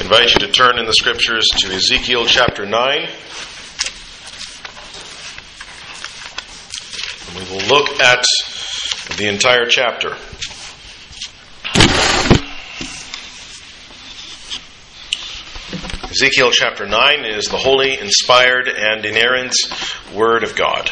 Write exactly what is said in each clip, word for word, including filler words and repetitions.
invite you to turn in the Scriptures to Ezekiel chapter nine. And we will look at the entire chapter. Ezekiel chapter nine is the holy, inspired, and inerrant Word of God.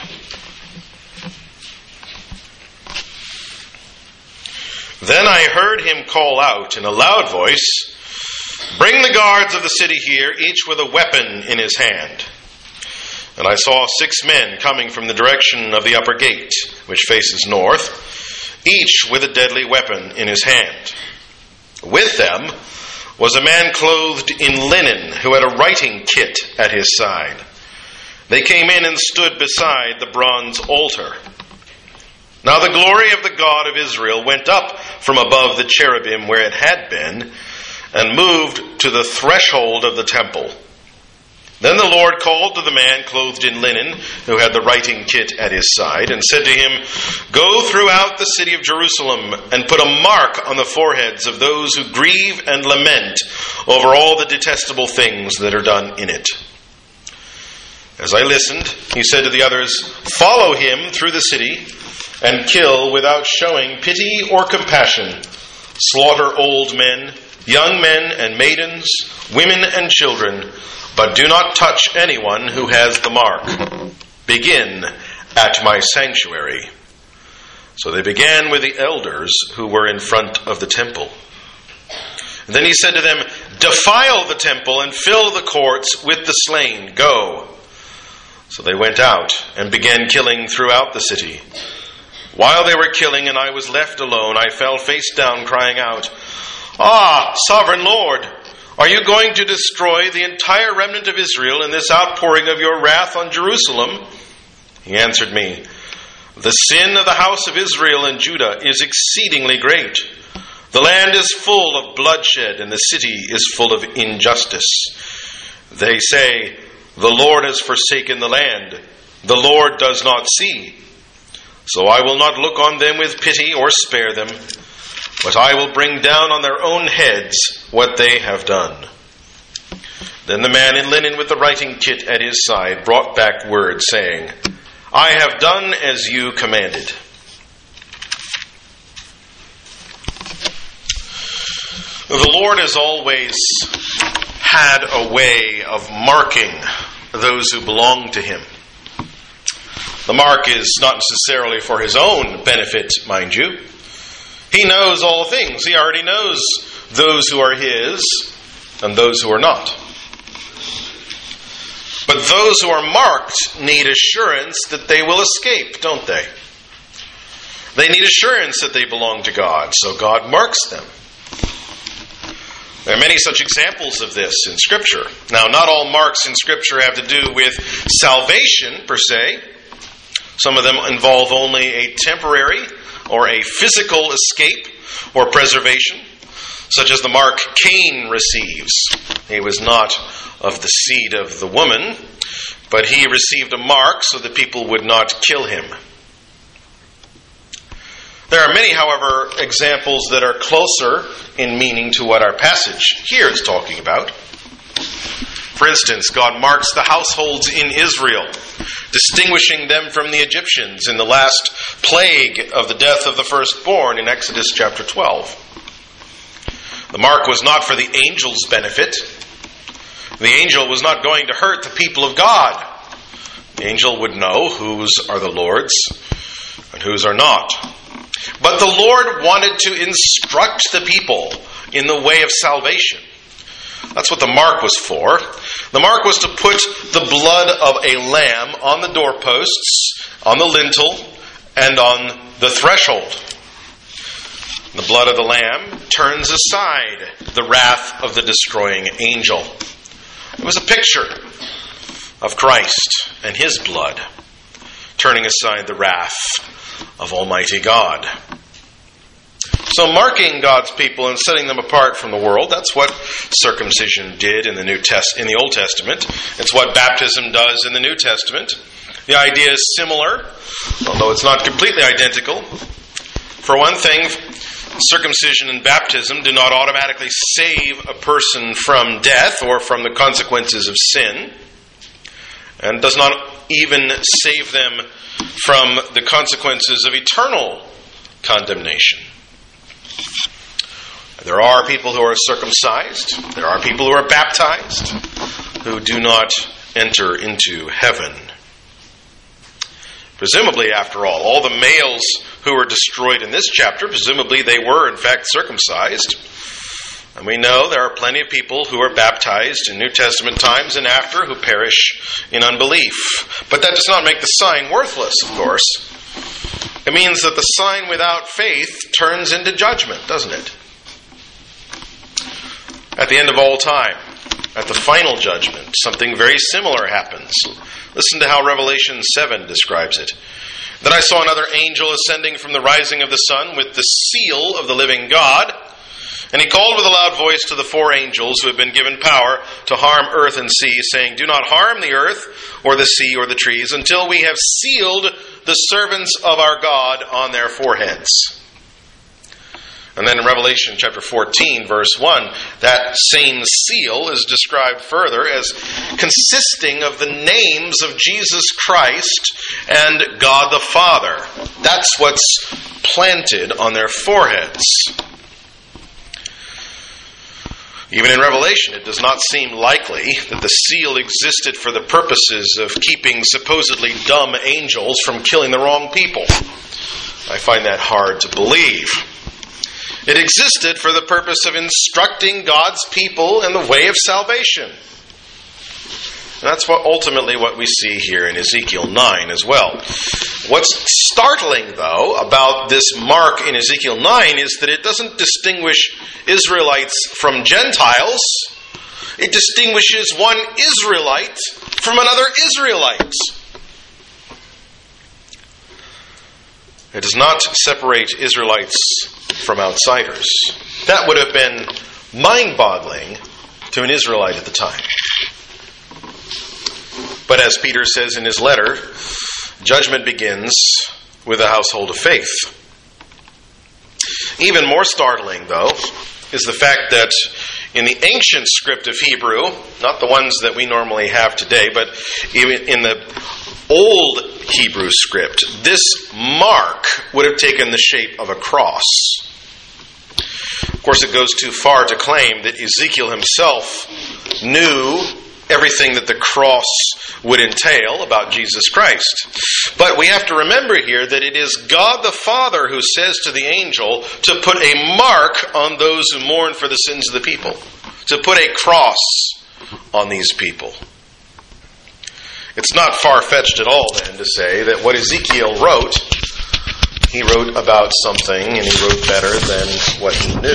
Then I heard him call out in a loud voice, "Bring the guards of the city here, each with a weapon in his hand." And I saw six men coming from the direction of the upper gate, which faces north, each with a deadly weapon in his hand. With them was a man clothed in linen, who had a writing kit at his side. They came in and stood beside the bronze altar. Now the glory of the God of Israel went up from above the cherubim where it had been, and moved to the threshold of the temple. Then the Lord called to the man clothed in linen, who had the writing kit at his side, and said to him, "Go throughout the city of Jerusalem, and put a mark on the foreheads of those who grieve and lament over all the detestable things that are done in it." As I listened, he said to the others, "Follow him through the city, and kill without showing pity or compassion. Slaughter old men, young men and maidens, women and children, but do not touch anyone who has the mark. Begin at my sanctuary." So they began with the elders who were in front of the temple. And then he said to them, "Defile the temple and fill the courts with the slain. Go." So they went out and began killing throughout the city. While they were killing and I was left alone, I fell face down, crying out, "Ah, sovereign Lord, are you going to destroy the entire remnant of Israel in this outpouring of your wrath on Jerusalem?" He answered me, "The sin of the house of Israel and Judah is exceedingly great. The land is full of bloodshed, and the city is full of injustice. They say, 'The Lord has forsaken the land. The Lord does not see.' So I will not look on them with pity or spare them, but I will bring down on their own heads what they have done." Then the man in linen with the writing kit at his side brought back word, saying, "I have done as you commanded." The Lord has always had a way of marking those who belong to him. The mark is not necessarily for his own benefit, mind you. He knows all things. He already knows those who are his and those who are not. But those who are marked need assurance that they will escape, don't they? They need assurance that they belong to God, so God marks them. There are many such examples of this in Scripture. Now, not all marks in Scripture have to do with salvation, per se. Some of them involve only a temporary or a physical escape or preservation, such as the mark Cain receives. He was not of the seed of the woman, but he received a mark so that people would not kill him. There are many, however, examples that are closer in meaning to what our passage here is talking about. For instance, God marks the households in Israel, distinguishing them from the Egyptians in the last plague of the death of the firstborn in Exodus chapter twelve. The mark was not for the angel's benefit. The angel was not going to hurt the people of God. The angel would know whose are the Lord's and whose are not. But the Lord wanted to instruct the people in the way of salvation. That's what the mark was for. The mark was to put the blood of a lamb on the doorposts, on the lintel, and on the threshold. The blood of the lamb turns aside the wrath of the destroying angel. It was a picture of Christ and his blood, turning aside the wrath of Almighty God. So marking God's people and setting them apart from the world, that's what circumcision did in the New Test in the Old Testament. It's what baptism does in the New Testament. The idea is similar, although it's not completely identical. For one thing, circumcision and baptism do not automatically save a person from death or from the consequences of sin, and does not even save them from the consequences of eternal condemnation. There are people who are circumcised, there are people who are baptized, who do not enter into heaven. Presumably, after all, all the males who were destroyed in this chapter, presumably they were in fact circumcised. And we know there are plenty of people who are baptized in New Testament times and after who perish in unbelief. But that does not make the sign worthless, of course. It means that the sign without faith turns into judgment, doesn't it? At the end of all time, at the final judgment, something very similar happens. Listen to how Revelation seven describes it. Then I saw another angel ascending from the rising of the sun with the seal of the living God. And he called with a loud voice to the four angels who had been given power to harm earth and sea, saying, "Do not harm the earth or the sea or the trees until we have sealed the servants of our God on their foreheads." And then in Revelation chapter fourteen, verse one, that same seal is described further as consisting of the names of Jesus Christ and God the Father. That's what's planted on their foreheads. Even in Revelation, it does not seem likely that the seal existed for the purposes of keeping supposedly dumb angels from killing the wrong people. I find that hard to believe. It existed for the purpose of instructing God's people in the way of salvation. And that's what ultimately what we see here in Ezekiel nine as well. What's startling, though, about this mark in Ezekiel nine is that it doesn't distinguish Israelites from Gentiles. It distinguishes one Israelite from another Israelite. It does not separate Israelites from outsiders. That would have been mind-boggling to an Israelite at the time. But as Peter says in his letter, judgment begins with the household of faith. Even more startling, though, is the fact that in the ancient script of Hebrew, not the ones that we normally have today, but even in the old Hebrew script, this mark would have taken the shape of a cross. Of course, it goes too far to claim that Ezekiel himself knew everything that the cross would entail about Jesus Christ. But we have to remember here that it is God the Father who says to the angel to put a mark on those who mourn for the sins of the people, to put a cross on these people. It's not far-fetched at all, then, to say that what Ezekiel wrote, he wrote about something, and he wrote better than what he knew.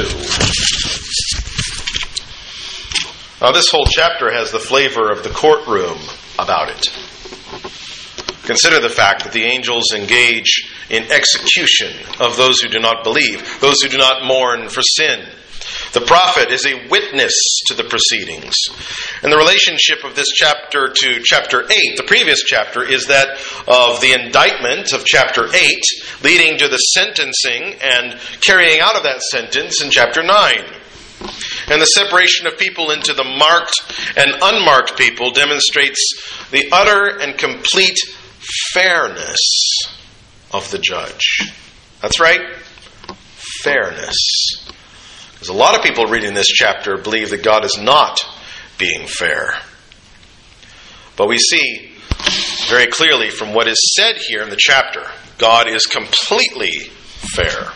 Now, this whole chapter has the flavor of the courtroom about it. Consider the fact that the angels engage in execution of those who do not believe, those who do not mourn for sin. The prophet is a witness to the proceedings. And the relationship of this chapter to chapter eight, the previous chapter, is that of the indictment of chapter eight, leading to the sentencing and carrying out of that sentence in chapter nine. And the separation of people into the marked and unmarked people demonstrates the utter and complete fairness of the judge. That's right, fairness. Because a lot of people reading this chapter believe that God is not being fair. But we see very clearly from what is said here in the chapter, God is completely fair.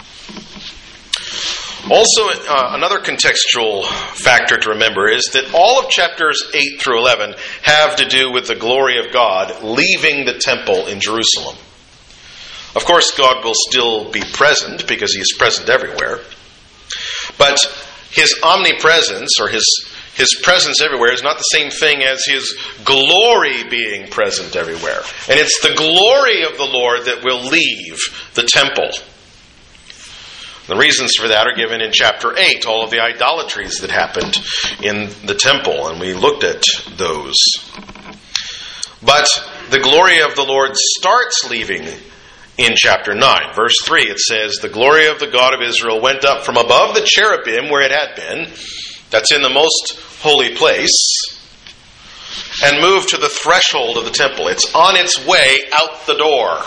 Also, uh, another contextual factor to remember is that all of chapters eight through eleven have to do with the glory of God leaving the temple in Jerusalem. Of course, God will still be present because He is present everywhere. But His omnipresence, or His, His presence everywhere, is not the same thing as His glory being present everywhere. And it's the glory of the Lord that will leave the temple. The reasons for that are given in chapter eight, all of the idolatries that happened in the temple, and we looked at those. But the glory of the Lord starts leaving in chapter nine. Verse three, it says, "The glory of the God of Israel went up from above the cherubim where it had been," that's in the most holy place, "and moved to the threshold of the temple." It's on its way out the door.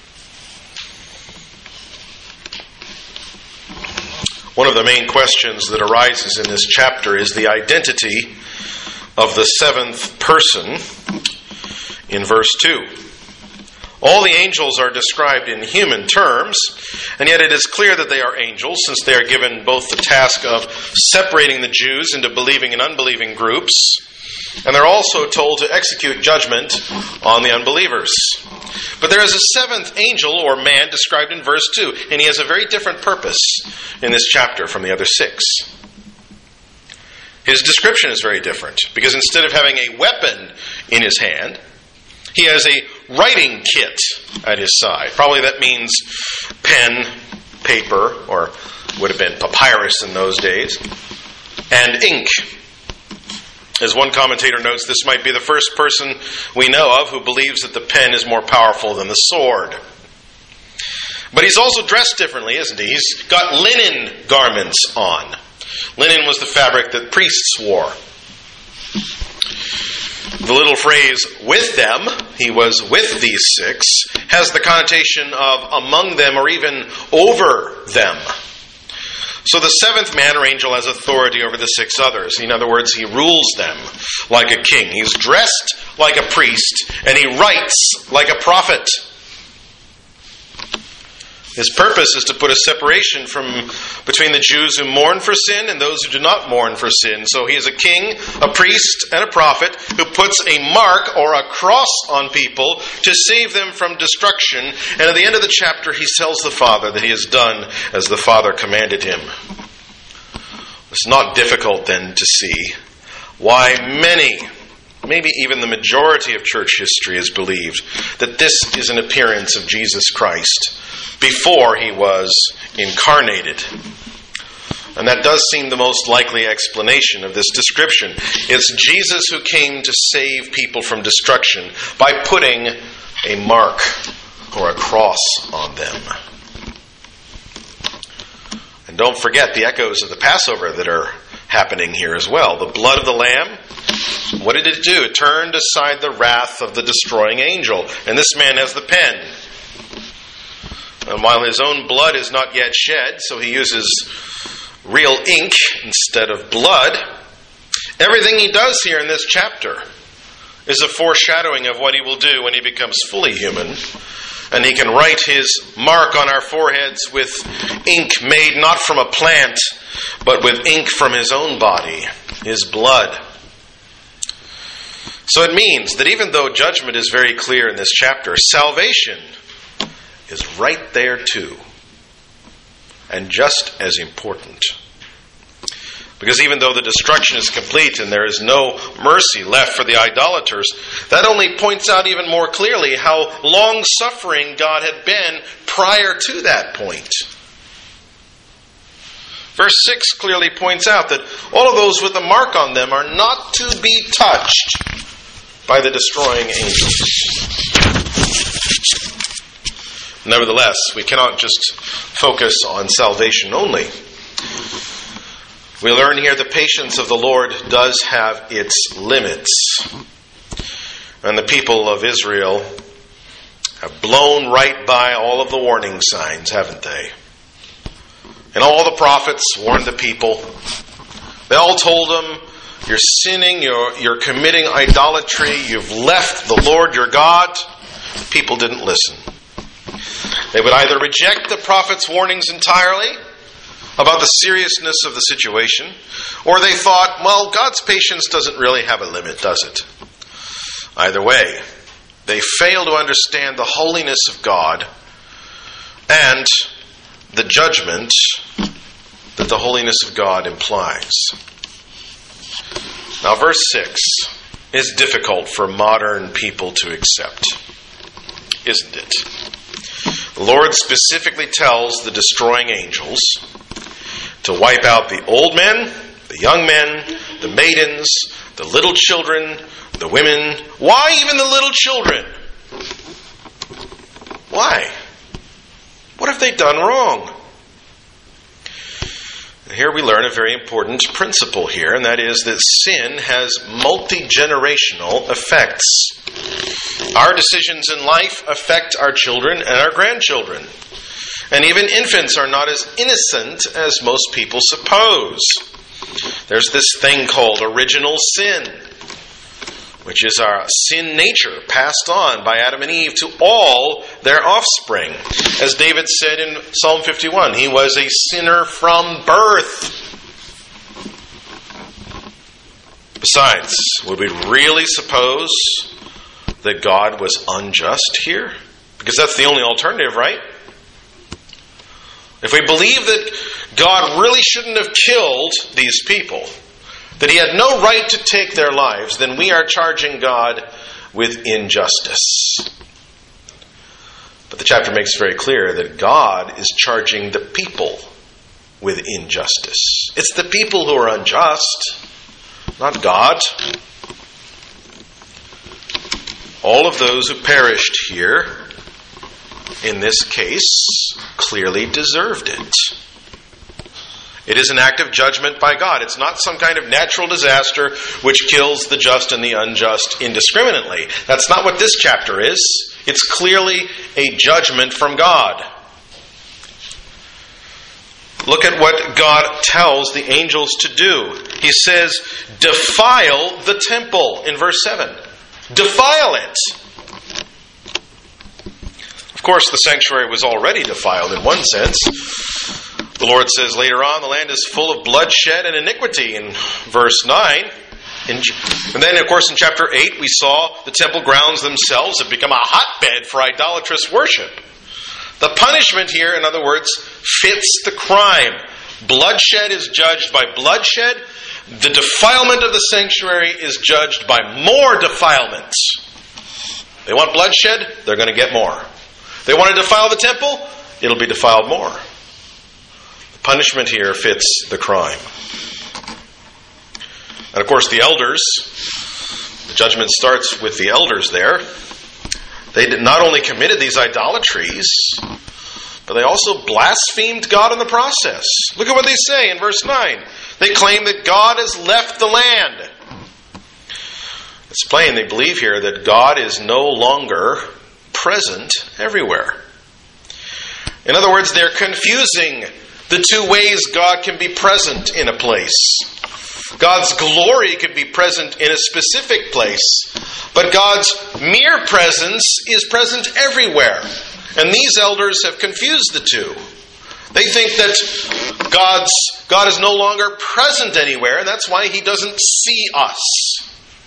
One of the main questions that arises in this chapter is the identity of the seventh person in verse two. All the angels are described in human terms, and yet it is clear that they are angels, since they are given both the task of separating the Jews into believing and unbelieving groups, and they're also told to execute judgment on the unbelievers. But there is a seventh angel or man described in verse two, and he has a very different purpose in this chapter from the other six. His description is very different, because instead of having a weapon in his hand, he has a writing kit at his side. Probably that means pen, paper, or would have been papyrus in those days, and ink. As one commentator notes, this might be the first person we know of who believes that the pen is more powerful than the sword. But he's also dressed differently, isn't he? He's got linen garments on. Linen was the fabric that priests wore. The little phrase, "with them," he was with these six, has the connotation of among them or even over them. So the seventh man or angel has authority over the six others. In other words, he rules them like a king. He's dressed like a priest, and he writes like a prophet. His purpose is to put a separation from between the Jews who mourn for sin and those who do not mourn for sin. So he is a king, a priest, and a prophet who puts a mark or a cross on people to save them from destruction. And at the end of the chapter, he tells the Father that he has done as the Father commanded him. It's not difficult then to see why many, maybe even the majority of church history has believed that this is an appearance of Jesus Christ before he was incarnated. And that does seem the most likely explanation of this description. It's Jesus who came to save people from destruction by putting a mark or a cross on them. And don't forget the echoes of the Passover that are happening here as well. The blood of the Lamb, what did it do? It turned aside the wrath of the destroying angel. And this man has the pen. And while his own blood is not yet shed, so he uses real ink instead of blood, everything he does here in this chapter is a foreshadowing of what he will do when he becomes fully human. And he can write his mark on our foreheads with ink made not from a plant, but with ink from his own body, his blood. So it means that even though judgment is very clear in this chapter, salvation is right there too, and just as important. Because even though the destruction is complete and there is no mercy left for the idolaters, that only points out even more clearly how long-suffering God had been prior to that point. Verse six clearly points out that all of those with the mark on them are not to be touched by the destroying angels. Nevertheless, we cannot just focus on salvation only. We learn here the patience of the Lord does have its limits. And the people of Israel have blown right by all of the warning signs, haven't they? And all the prophets warned the people. They all told them, you're sinning, you're, you're committing idolatry, you've left the Lord your God. People didn't listen. They would either reject the prophet's warnings entirely about the seriousness of the situation, or they thought, well, God's patience doesn't really have a limit, does it? Either way, they fail to understand the holiness of God and the judgment that the holiness of God implies. Now, verse six is difficult for modern people to accept, isn't it? The Lord specifically tells the destroying angels to wipe out the old men, the young men, the maidens, the little children, the women. Why even the little children? Why? What have they done wrong? And here we learn a very important principle here, and that is that sin has multi-generational effects. Our decisions in life affect our children and our grandchildren. And even infants are not as innocent as most people suppose. There's this thing called original sin, which is our sin nature passed on by Adam and Eve to all their offspring. As David said in Psalm fifty-one, he was a sinner from birth. Besides, would we really suppose that God was unjust here? Because that's the only alternative, right? If we believe that God really shouldn't have killed these people, that he had no right to take their lives, then we are charging God with injustice. But the chapter makes very clear that God is charging the people with injustice. It's the people who are unjust, not God. All of those who perished here, in this case, clearly deserved it. It is an act of judgment by God. It's not some kind of natural disaster which kills the just and the unjust indiscriminately. That's not what this chapter is. It's clearly a judgment from God. Look at what God tells the angels to do. He says, defile the temple in verse seven. Defile it. Of course, the sanctuary was already defiled in one sense. The Lord says later on, the land is full of bloodshed and iniquity in verse nine. In, and then, of course, in chapter eight, we saw the temple grounds themselves have become a hotbed for idolatrous worship. The punishment here, in other words, fits the crime. Bloodshed is judged by bloodshed. The defilement of the sanctuary is judged by more defilements. They want bloodshed, they're going to get more. They want to defile the temple, it'll be defiled more. The punishment here fits the crime. And of course the elders, the judgment starts with the elders there. They did not only committed these idolatries, but they also blasphemed God in the process. Look at what they say in verse nine. They claim that God has left the land. It's plain they believe here that God is no longer present everywhere. In other words, they're confusing the two ways God can be present in a place. God's glory could be present in a specific place, but God's mere presence is present everywhere. And these elders have confused the two. They think that God's God is no longer present anywhere, and that's why he doesn't see us.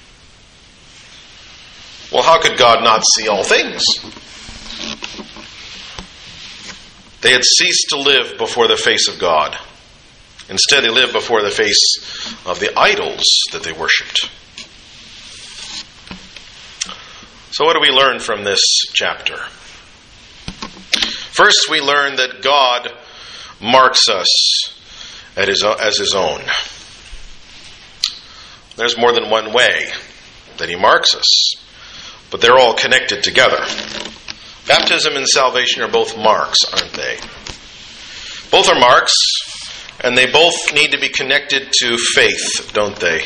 Well, how could God not see all things? They had ceased to live before the face of God. Instead, they lived before the face of the idols that they worshipped. So what do we learn from this chapter? First, we learn that God marks us as his own. There's more than one way that he marks us, but they're all connected together. Baptism and salvation are both marks, aren't they? Both are marks, and they both need to be connected to faith, don't they?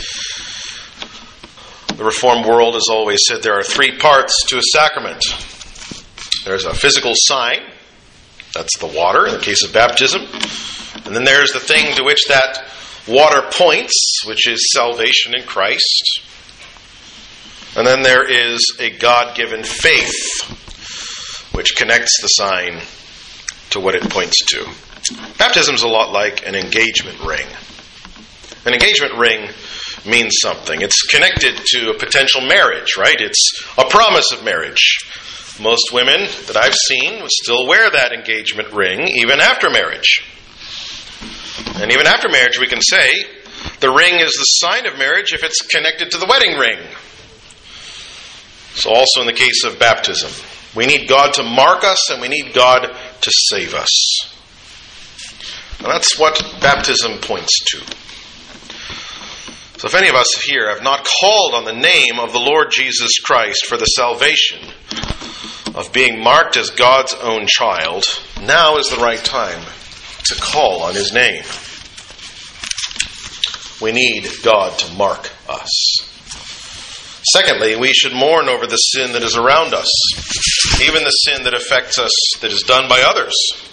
The Reformed world has always said there are three parts to a sacrament. There's a physical sign, that's the water in the case of baptism. And then there's the thing to which that water points, which is salvation in Christ. And then there is a God-given faith, which connects the sign to what it points to. Baptism is a lot like an engagement ring. An engagement ring means something. It's connected to a potential marriage, right? It's a promise of marriage. Most women that I've seen still wear that engagement ring even after marriage. And even after marriage, we can say the ring is the sign of marriage if it's connected to the wedding ring. So also in the case of baptism, we need God to mark us and we need God to save us. And that's what baptism points to. So if any of us here have not called on the name of the Lord Jesus Christ for the salvation of being marked as God's own child, now is the right time to call on his name. We need God to mark us. Secondly, we should mourn over the sin that is around us, even the sin that affects us that is done by others,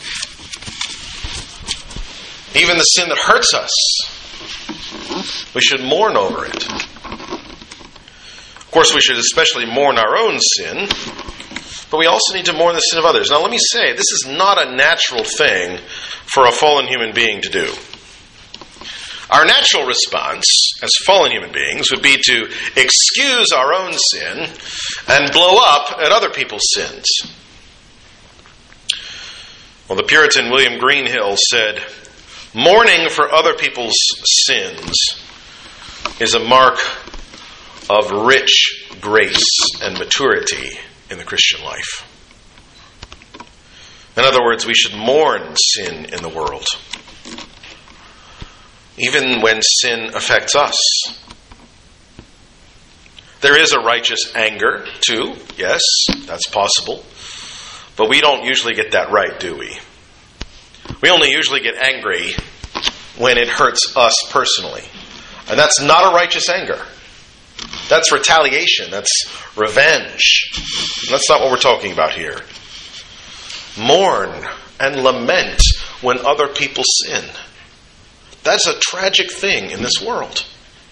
even the sin that hurts us. We should mourn over it. Of course, we should especially mourn our own sin, but we also need to mourn the sin of others. Now, let me say, this is not a natural thing for a fallen human being to do. Our natural response as fallen human beings would be to excuse our own sin and blow up at other people's sins. Well, the Puritan William Greenhill said, "Mourning for other people's sins is a mark of rich grace and maturity in the Christian life." In other words, we should mourn sin in the world, even when sin affects us. There is a righteous anger, too. Yes, that's possible. But we don't usually get that right, do we? We only usually get angry when it hurts us personally. And that's not a righteous anger. That's retaliation. That's revenge. And that's not what we're talking about here. Mourn and lament when other people sin. That's a tragic thing in this world.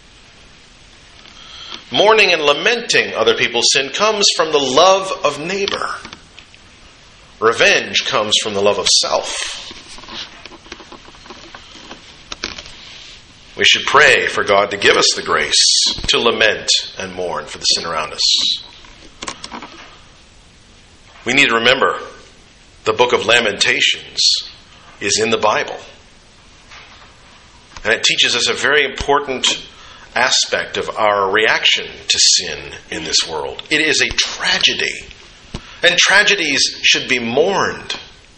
Mourning and lamenting other people's sin comes from the love of neighbor. Revenge comes from the love of self. We should pray for God to give us the grace to lament and mourn for the sin around us. We need to remember the book of Lamentations is in the Bible. And it teaches us a very important aspect of our reaction to sin in this world. It is a tragedy. And tragedies should be mourned.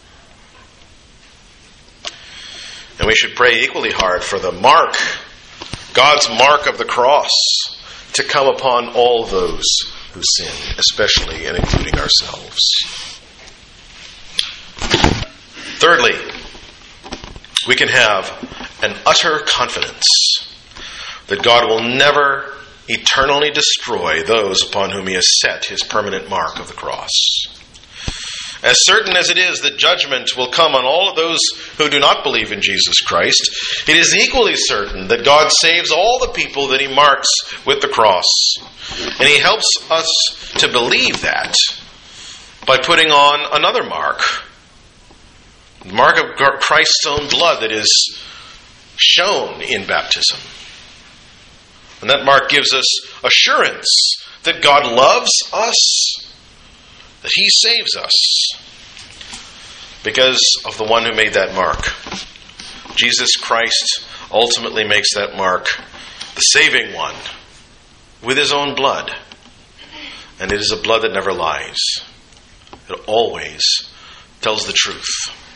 And we should pray equally hard for the mark, God's mark of the cross, to come upon all those who sin, especially and including ourselves. Thirdly, we can have an utter confidence that God will never eternally destroy those upon whom he has set his permanent mark of the cross. As certain as it is that judgment will come on all of those who do not believe in Jesus Christ, it is equally certain that God saves all the people that he marks with the cross. And he helps us to believe that by putting on another mark, the mark of Christ's own blood that is shown in baptism. And that mark gives us assurance that God loves us, that he saves us because of the one who made that mark. Jesus Christ ultimately makes that mark the saving one with his own blood. And it is a blood that never lies. It always tells the truth.